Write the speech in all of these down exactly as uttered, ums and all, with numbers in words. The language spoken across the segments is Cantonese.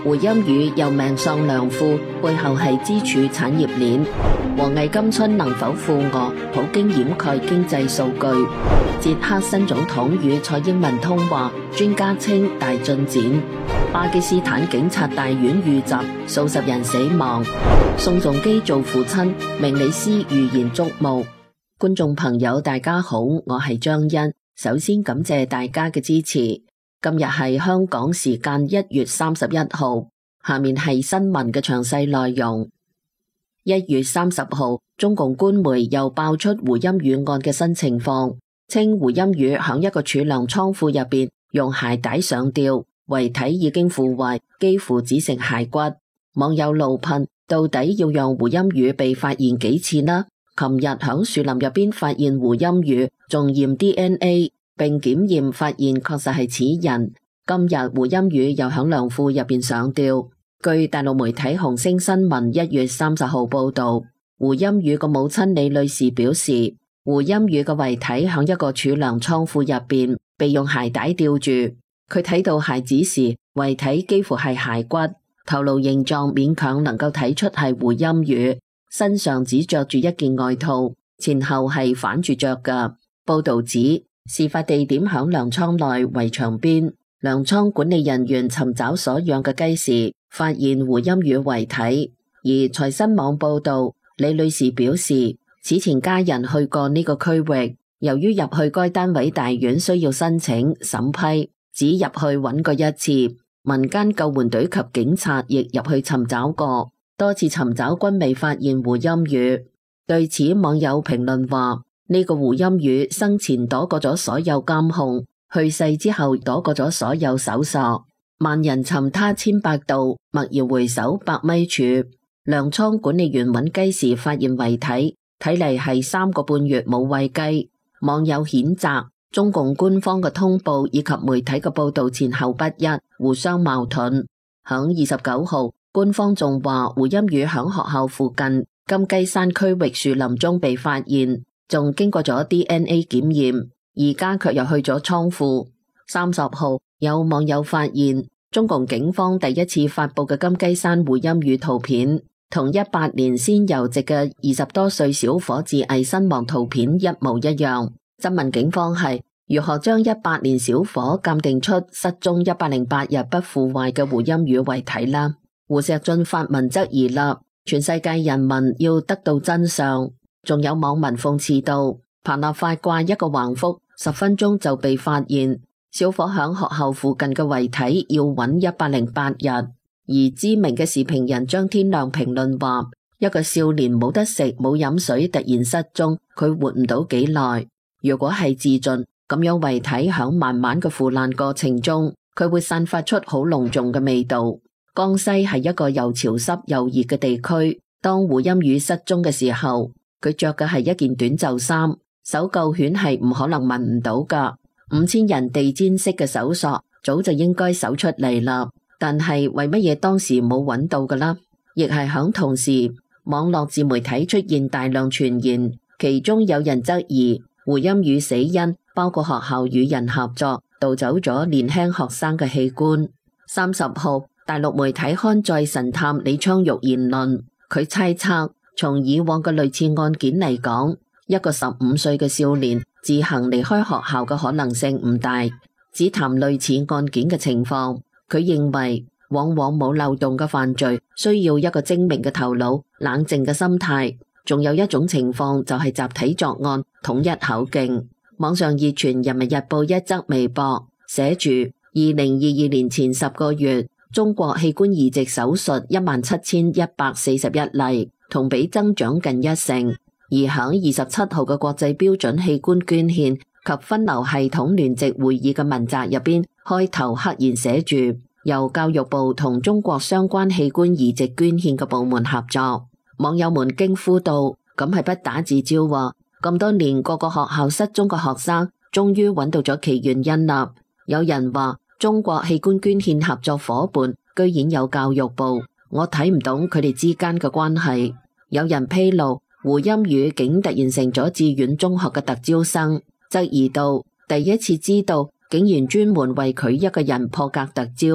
胡鑫宇又命喪良父，背後係支柱產業鏈。王毅今春能否赴俄？普京掩蓋經濟數據。捷克新總統與蔡英文通話，專家稱大進展。巴基斯坦警察大院遇襲，數十人死亡。宋仲基做父親，明理司預言矚目。觀眾朋友大家好，我係張欣，首先感謝大家嘅支持。今日係香港時間一月三十一號，下面係新聞嘅詳細內容。一月三十號，中共官媒又爆出胡鑫宇案嘅新情況，稱胡鑫宇響一個儲糧倉庫入邊用鞋帶上吊，遺體已經腐壞，幾乎只剩骸骨。網友怒噴，到底要讓胡鑫宇被發現幾次呢？琴日響樹林入邊發現胡鑫宇，仲驗 D N A。並檢驗發現確實係此人。今日胡鑫宇又響糧庫入邊上吊。據大陸媒體紅星新聞一月三十號報道，胡鑫宇個母親李女士表示，胡鑫宇嘅遺體響一個儲糧倉庫入邊被用鞋帶吊住。佢睇到孩子時，遺體幾乎係骸骨，頭顱形狀勉強能夠睇出係胡鑫宇，身上只着住一件外套，前後係反住着㗎。報道指，事發地點響糧倉內圍牆邊，糧倉管理人員尋找所養嘅雞時，發現胡鑫宇遺體。而財新網報道，李女士表示，此前家人去過呢個區域，由於入去該單位大院需要申請審批，只入去揾過一次。民間救援隊及警察亦入去尋找過，多次尋找均未發現胡鑫宇。對此，網友評論話，呢個胡鑫宇生前躲過咗所有監控，去世之後躲過咗所有搜索。萬人尋他千百度，驀然回首百米處。糧倉管理員揾雞時發現遺體，睇嚟係三個半月冇餵雞。網友譴責中共官方嘅通報以及媒體嘅報道前後不一，互相矛盾。響二十九號，官方仲話胡鑫宇響學校附近金雞山區域樹林中被發現，仲經過咗 D N A 檢驗，而家卻又去咗倉庫。三十號有網友發現中共警方第一次發佈嘅金雞山胡鑫宇圖片，同一八年先遊籍嘅二十多歲小伙子偽身亡圖片一模一樣。質問警方係如何將一八年小伙鑑定出失蹤一百零八日不腐壞嘅胡鑫宇遺體啦？胡錫進發文質疑啦，全世界人民要得到真相。仲有網民諷刺道，彭立發掛一個橫幅，十分鐘就被發現。小伙響學校附近嘅遺體要揾一百零八日。而知名嘅時評人張天亮評論話，一個少年冇得食冇飲水突然失蹤，佢活唔到幾耐。如果係自盡，咁樣遺體響慢慢嘅腐爛過程中，佢會散發出好濃重嘅味道。江西係一個又潮濕又熱嘅地區，當胡鑫宇失蹤嘅時候，佢着嘅係一件短袖衫，搜救犬係唔可能聞唔到噶。五千人地毯式嘅搜索早就應該搜出嚟啦，但係為乜嘢當時冇揾到噶啦？亦係響同時，網絡自媒體出現大量傳言，其中有人質疑胡鑫宇死因包括學校與人合作盜走咗年輕學生嘅器官。三十號，大陸媒體刊載神探李昌鈺言論，佢猜測，從以往嘅類似案件嚟講，一個十五歲嘅少年自行離開學校嘅可能性唔大。只談類似案件嘅情況，佢認為往往冇漏洞嘅犯罪需要一個精明嘅頭腦、冷靜嘅心態。仲有一種情況就係集體作案、統一口徑。網上熱傳人民日報一則微博，寫住二零二二年前十個月，中國器官移植手術一萬七千一百四十一例，同比增長近一成。而響二十七號嘅國際標準器官捐獻及分流系統聯席會議嘅文摘入邊，開頭赫然寫住由教育部同中國相關器官移植捐獻嘅部門合作。網友們驚呼道：咁係不打自招喎！咁多年各個學校失蹤嘅學生，終於揾到咗其原因啦。有人話中國器官捐獻合作夥伴居然有教育部，我睇唔懂佢哋之間嘅關係。有人披露胡鑫宇竟突然成咗志願中學嘅特招生，質疑到第一次知道竟然專門為佢一個人破格特招。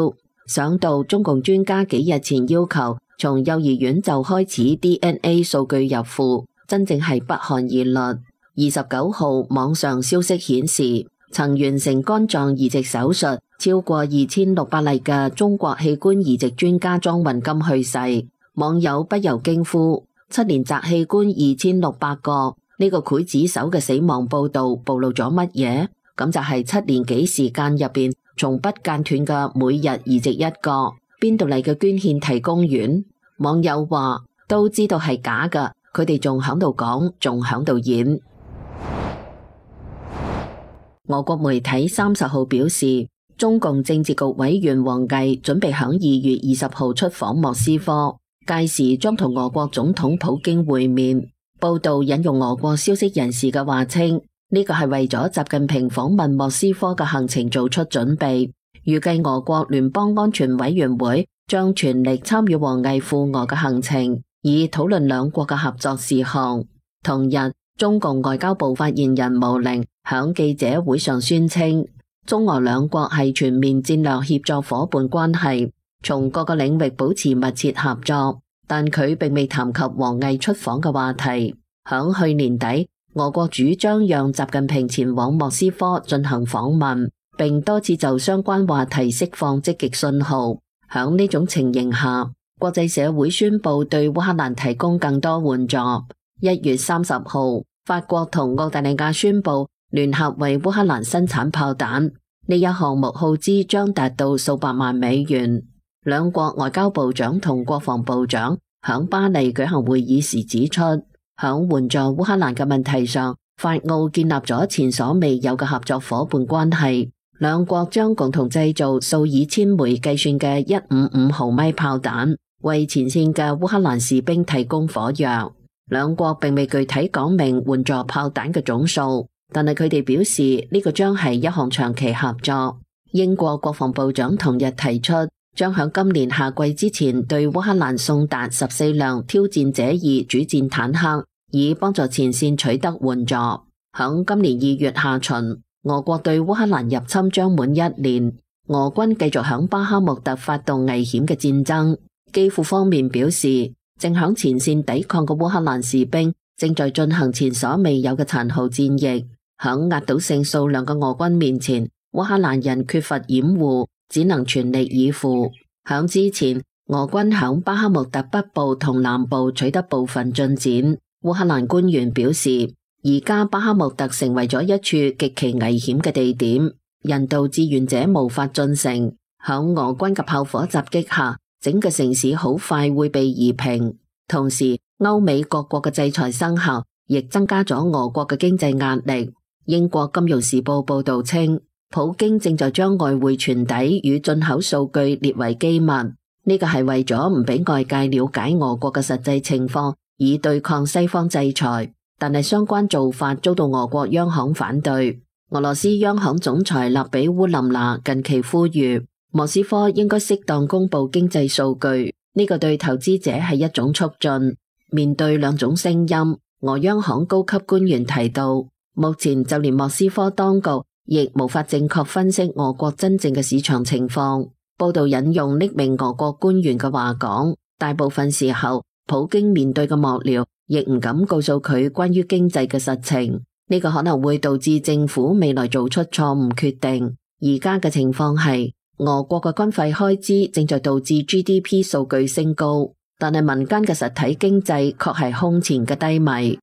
想到中共專家幾日前要求從幼兒園就開始 D N A 數據入庫，真正係不寒而栗。二十九號網上消息顯示，曾完成肝臟移植手術超過二千六百例嘅中國器官移植專家莊雲金去世，網友不由驚呼：七年摘器官二千六百個，呢個劊子手嘅死亡報道暴露咗乜嘢？咁就係七年幾時間入邊，從不間斷嘅每日移植一個，邊度嚟嘅捐獻提供員？網友話都知道係假㗎，佢哋仲響度講，仲響度演。俄國媒體三十號表示，中共政治局委員王毅準備響二月二十號出訪莫斯科，屆時將同俄國總統普京會面。報道引用俄國消息人士嘅話稱，呢個係為咗習近平訪問莫斯科嘅行程做出準備。預計俄國聯邦安全委員會將全力參與王毅赴俄嘅行程，以討論兩國嘅合作事項。同日，中共外交部發言人毛寧響記者會上宣稱，中俄兩國係全面戰略協作夥伴關係，從各個領域保持密切合作。但佢並未談及王毅出訪嘅話題。響去年底，俄國主張讓習近平前往莫斯科進行訪問，並多次就相關話題釋放積極信號。響呢種情形下，國際社會宣布對烏克蘭提供更多援助。一月三十號，法國同澳大利亞宣布聯合為烏克蘭生產炮彈，呢一項目耗資將達到數百萬美元。兩國外交部長同國防部長響巴黎舉行會議時指出，響援助烏克蘭嘅問題上，法澳建立咗前所未有嘅合作夥伴關係。兩國將共同製造數以千枚計算嘅一五五毫米炮彈，為前線嘅烏克蘭士兵提供火藥。兩國並未具體講明援助炮彈嘅總數，但係佢哋表示呢個將係一項長期合作。英國國防部長同日提出，將響今年夏季之前對烏克蘭送達十四輛挑戰者二主戰坦克，以幫助前線取得援助。響今年二月下旬，俄國對烏克蘭入侵將滿一年，俄軍繼續響巴克穆特發動危險嘅戰爭。基輔方面表示，正響前線抵抗嘅烏克蘭士兵正在進行前所未有嘅殘酷戰役。響壓倒性數量嘅俄軍面前，烏克蘭人缺乏掩護，只能全力以赴。響之前，俄軍響巴克穆特北部同南部取得部分進展。烏克蘭官員表示，而家巴克穆特成為咗一處極其危險嘅地點，人道志願者無法進城。響俄軍嘅炮火襲擊下，整個城市好快會被夷平。同時，歐美各國嘅制裁生效，亦增加咗俄國嘅經濟壓力。英國金融時報報道稱，普京正在將外匯存底與進口數據列為機密，呢個係為咗唔俾外界了解俄國嘅實際情況，以對抗西方制裁。但係相關做法遭到俄國央行反對。俄羅斯央行總裁勒比烏林娜近期呼籲莫斯科應該適當公布經濟數據，呢個對投資者係一種促進。面對兩種聲音，俄央行高級官員提到，目前就連莫斯科當局亦無法正確分析俄國真正嘅市場情況。報道引用匿名俄國官員嘅話講，大部分時候普京面對嘅幕僚亦唔敢告訴佢關於經濟嘅實情，呢個可能會導致政府未來做出錯誤決定。而家嘅情況係，俄國嘅軍費開支正在導致 G D P 數據升高，但係民間嘅實體經濟確係空前嘅低迷。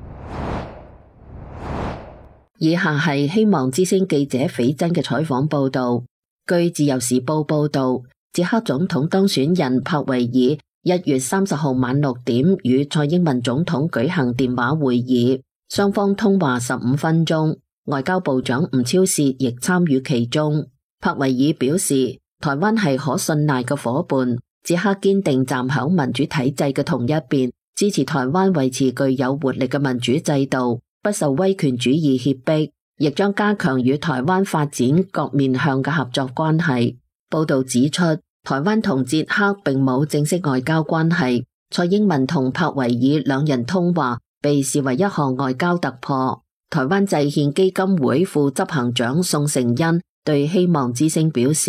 以下係希望之聲記者斐真嘅採訪報道。據自由時報報道，捷克總統當選人柏維爾一月三十號晚六點與蔡英文總統舉行電話會議，雙方通話十五分鐘，外交部長吳釗燮亦參與其中。柏維爾表示，台灣係可信賴嘅夥伴，捷克堅定站響民主體制嘅同一邊，支持台灣維持具有活力嘅民主制度，不受威權主義脅迫，亦將加強與台灣發展各面向嘅合作關係。報道指出，台灣同捷克並冇正式外交關係，蔡英文同柏維爾兩人通話被視為一項外交突破。台灣制憲基金會副執行長宋承恩對希望之聲表示，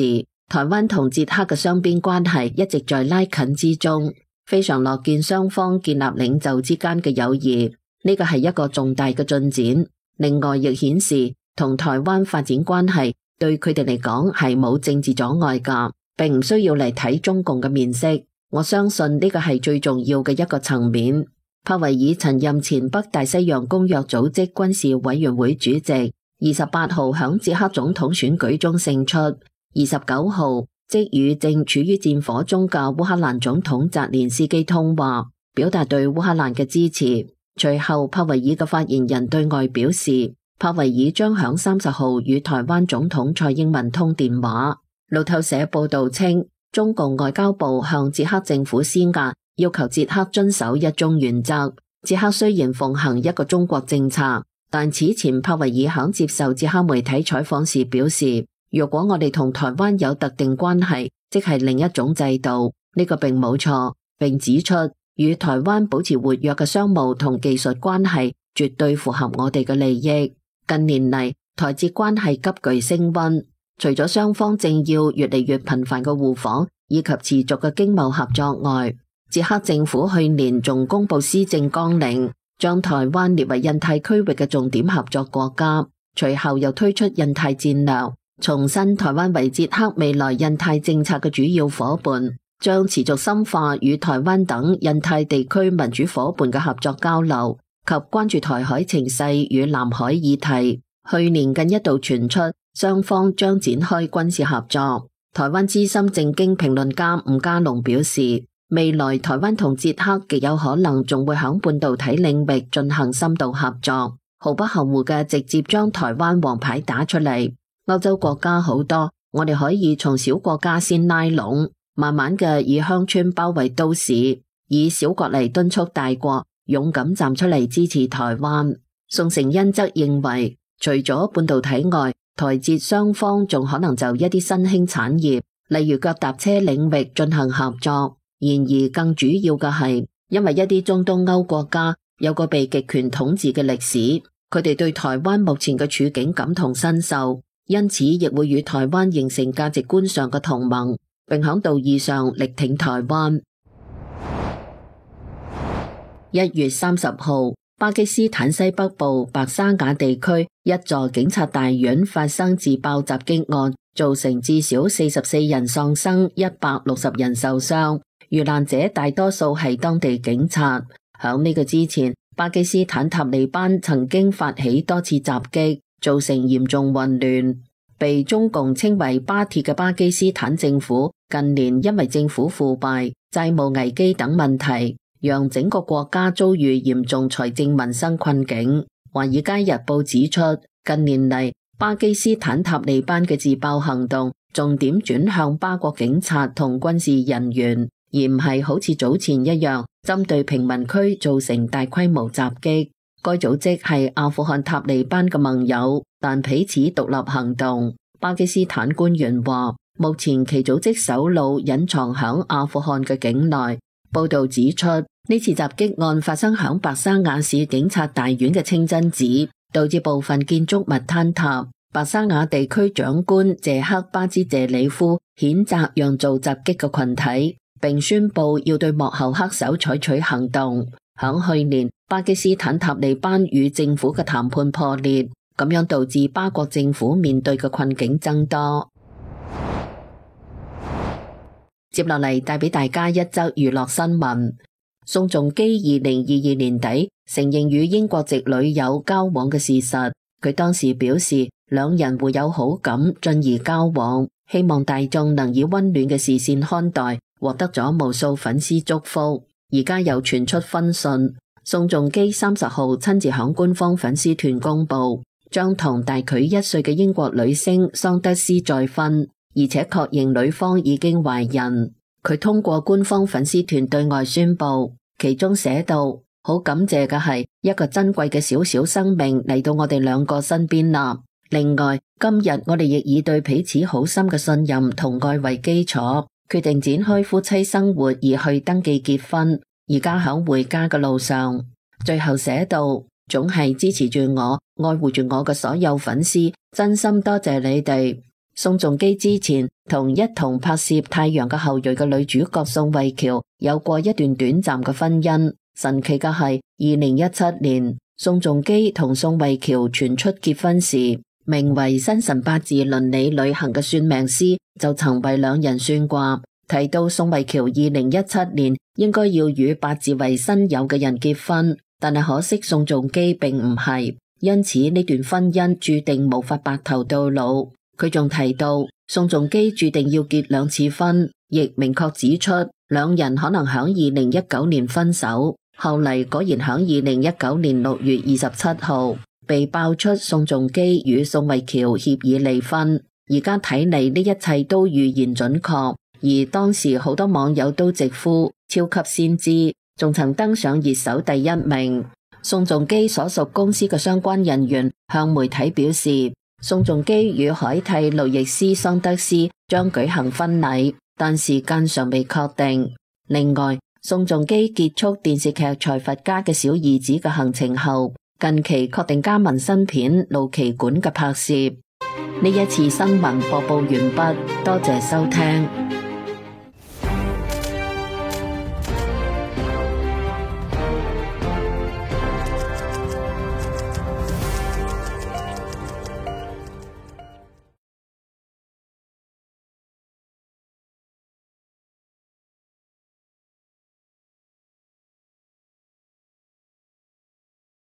台灣同捷克嘅雙邊關係一直在拉近之中，非常樂見雙方建立領袖之間嘅友誼，呢個係一個重大嘅進展。另外亦顯示同台灣發展關係對佢哋嚟講係冇政治阻礙㗎，並唔需要嚟睇中共嘅面色。我相信呢個係最重要嘅一個層面。帕維爾曾任前北大西洋公約組織軍事委員會主席，二十八號響捷克總統選舉中勝出。二十九號即與正處於戰火中嘅烏克蘭總統澤連斯基通話，表達對烏克蘭嘅支持。隨後帕維爾嘅發言人對外表示，帕維爾將響三十號與台灣總統蔡英文通電話。路透社報道稱，中共外交部向捷克政府施壓，要求捷克遵守一中原則。捷克雖然奉行一個中國政策，但此前帕維爾響接受捷克媒體採訪時表示，如果我哋同台灣有特定關係，即係另一種制度，呢個並冇錯，並指出與台灣保持活躍嘅商務同技術關係絕對符合我哋嘅利益。近年嚟，台捷關係急劇升溫，除咗雙方政要越嚟越頻繁嘅互訪以及持續嘅經貿合作外，捷克政府去年仲公布施政綱領，將台灣列為印太區域嘅重點合作國家，隨後又推出印太戰略，重申台灣為捷克未來印太政策嘅主要夥伴，將持續深化與台灣等印太地區民主夥伴嘅合作交流及關注台海情勢與南海議題。去年更一度傳出雙方將展開軍事合作。台灣資深政經評論家吳家龍表示，未來台灣同捷克極有可能仲會響半導體領域進行深度合作，毫不含糊嘅直接將台灣王牌打出嚟。歐洲國家好多，我哋可以從小國家先拉攏，慢慢嘅以鄉村包圍都市，以小國嚟敦促大國勇敢站出嚟支持台灣。宋承恩則認為，除咗半導體外，台捷雙方仲可能就一啲新興產業，例如腳踏車領域進行合作。然而更主要嘅係，因為一啲中東歐國家有個被極權統治嘅歷史，佢哋對台灣目前嘅處境感同身受，因此亦會與台灣形成價值觀上嘅同盟，並響道義上力挺台灣。一月三十號，巴基斯坦西北部白沙瓦地區一座警察大院發生自爆襲擊案，造成至少四十四人喪生，一百六十人受傷。遇難者大多數係當地警察。響呢個之前，巴基斯坦塔利班曾經發起多次襲擊，造成嚴重混亂。被中共稱為巴鐵嘅巴基斯坦政府，近年因為政府腐敗、債務危機等問題，讓整個國家遭遇嚴重財政民生困境。華爾街日報指出，近年嚟巴基斯坦塔利班嘅自爆行動重點轉向巴國警察同軍事人員，而唔係好似早前一樣針對平民區造成大規模襲擊。該組織係阿富汗塔利班嘅盟友，但彼此獨立行動。巴基斯坦官員話，目前其組織首腦隱藏響阿富汗嘅境內。報道指出，呢次襲擊案發生響白沙瓦市警察大院嘅清真寺，導致部分建築物坍塌。白沙瓦地區長官謝克巴茲謝里夫譴責讓做襲擊嘅群體，並宣布要對幕後黑手採取行動。響去年，巴基斯坦塔利班與政府嘅談判破裂，咁樣導致巴國政府面對嘅困境增多。接落嚟帶俾大家一則娛樂新聞。宋仲基二零二二年底承認與英國籍女友交往嘅事實，佢當時表示兩人互有好感，進而交往，希望大眾能以溫暖嘅視線看待，獲得咗無數粉絲祝福。而家又傳出婚訊，宋仲基三十號親自響官方粉絲團公布，將同大佢一歲嘅英國女星桑德斯再婚，而且確認女方已經懷孕。佢通過官方粉絲團對外宣布，其中寫道：好感謝嘅係一個珍貴嘅小小生命嚟到我哋兩個身邊啦。另外，今日我哋亦以對彼此好深嘅信任同愛為基礎，決定展開夫妻生活而去登記結婚，而家響回家嘅路上。最後寫道：總係支持住我、愛護住我嘅所有粉絲，真心多謝你哋。 宋仲基之前同一同拍攝《太陽嘅後裔》嘅女主角宋慧喬有過一段短暫嘅婚姻。神奇嘅係，二零一七年宋仲基同宋慧喬傳出結婚時，名為生辰八字倫理旅行嘅算命師就曾為兩人算卦，提到宋慧喬二零一七年應該要與八字為申酉嘅人結婚，但係可惜宋仲基並唔係，因此呢段婚姻注定無法白頭到老。佢仲提到宋仲基注定要結兩次婚，亦明確指出兩人可能響二零一九年分手。後嚟果然響二零一九年六月二十七號被爆出宋仲基與宋慧喬協議離婚。而家睇嚟呢一切都預言準確，而當時好多網友都直呼超級先知，仲曾登上熱搜第一名。宋仲基所屬公司嘅相關人員向媒體表示，宋仲基與海蒂路易斯桑德斯將舉行婚禮，但時間尚未確定。另外，宋仲基結束電視劇《財閥家嘅小兒子》嘅行程後，近期確定加盟新片《露棋館》嘅拍攝。呢一次新聞播報完畢，多謝收聽。